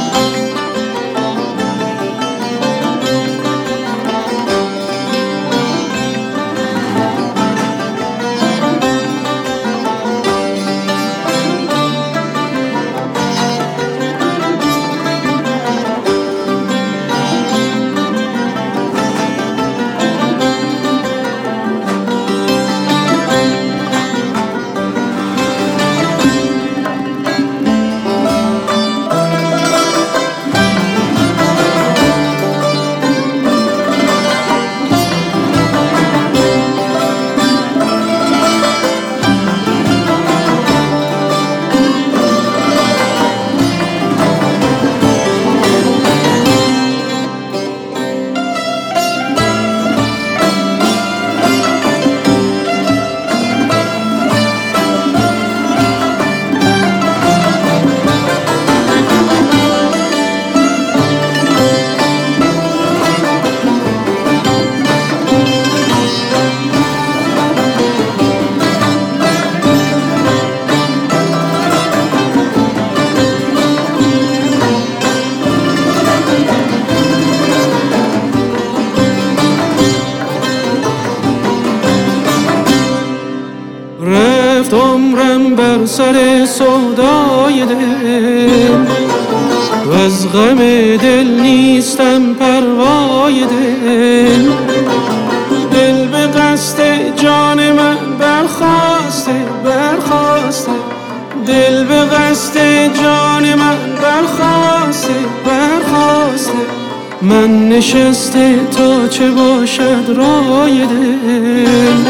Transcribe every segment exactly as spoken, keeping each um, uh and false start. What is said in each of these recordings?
رفت عمرم بر سر سودای دل و از غم دل نیستم پروای دل. دل به قصد جان من برخاسته برخاسته، دل به قصد جان من برخاسته برخاسته. من نشسته تا چه باشد رای دل.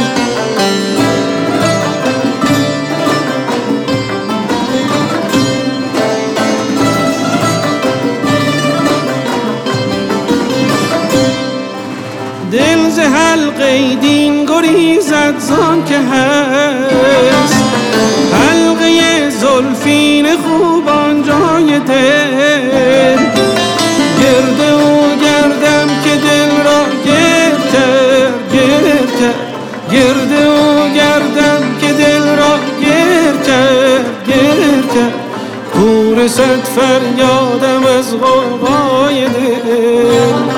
دل ز حلقه دین گریزد زان که هست، حلقه زلفین خوبان جای دل. گرد او گردم که دل را گرد کرد گرد کرد، گرد او گردم که دل را گرد کرد گرد کرد. کو رسد فریادم از غوغای دل.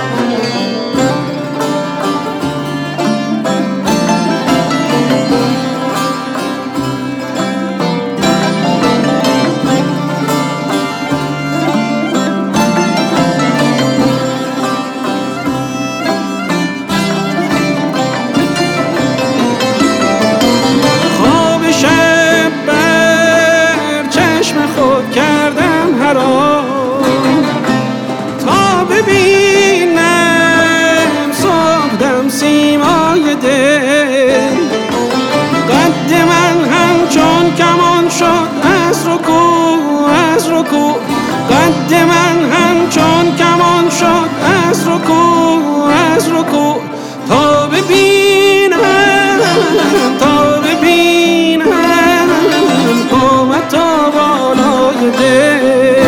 کردم حرام تا ببینم صبح سیمای دل. قد من همچون کمان شد از رکوع از رکوع، قد من همچون کمان شد از رکوع از رکوع. تا ببینم تا ببینم آمد تا بالای دل.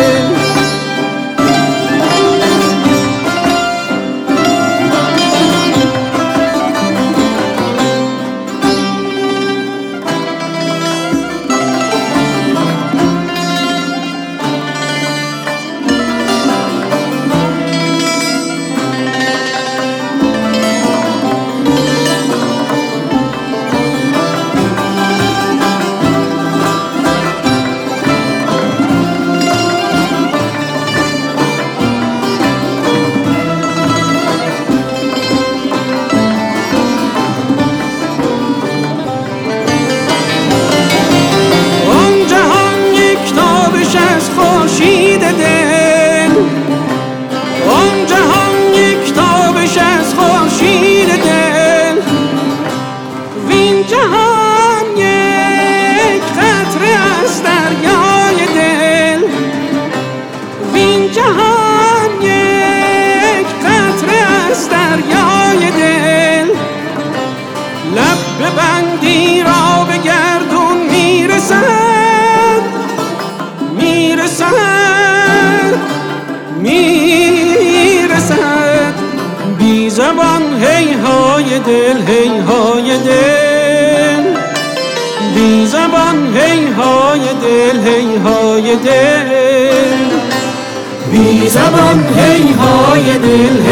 خورشید دل، آن جهان یک تابش از خورشید دل. وین جهان یک قطره از دریای دل، وین جهان یک قطره از دریای دل. لب ببندی را به گردون میرسد میرسد میرسد. بی زبان هی های دل هی های دل، بی زبان هی های دل هی های دل. بی زبان هی های دل